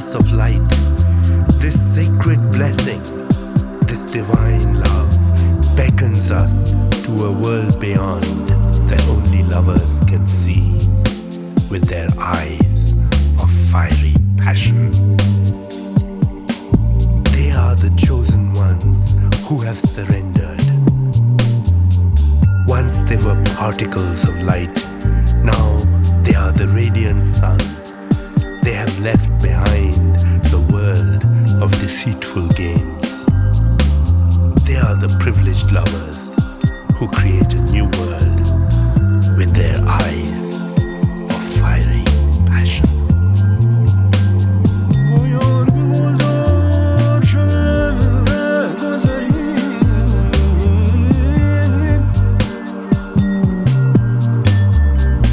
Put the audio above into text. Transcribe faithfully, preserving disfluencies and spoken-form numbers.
source of light, this sacred blessing, this divine love beckons us to a world beyond that only lovers can see with their eyes of fiery passion. They are the chosen ones who have surrendered. Once they were particles of light, now they are the radiant sun. They have left behind the world of deceitful games. They are the privileged lovers who create a new world with their eyes